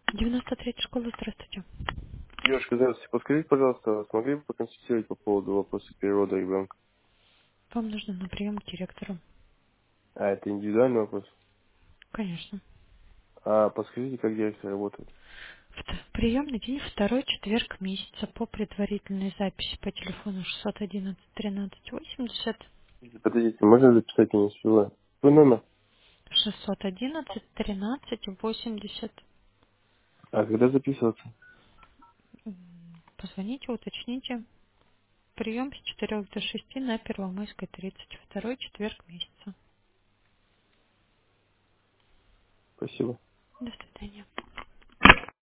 93-я школа, здравствуйте. Девушка, здравствуйте. Подскажите, пожалуйста, смогли бы проконсультировать по поводу вопроса перевода ребенка? Вам нужно на прием к директору. А, это индивидуальный вопрос. Конечно. А подскажите, как директор работает? Приемный день второй четверг месяца по предварительной записи по телефону 611 13 80 Подождите, можно записать, я не успеваю. Твой номер? 611 13 80. А когда записываться? Позвоните, уточните. Прием с 4 до 6 на Первомайской 32 четверг месяца. Спасибо. До свидания.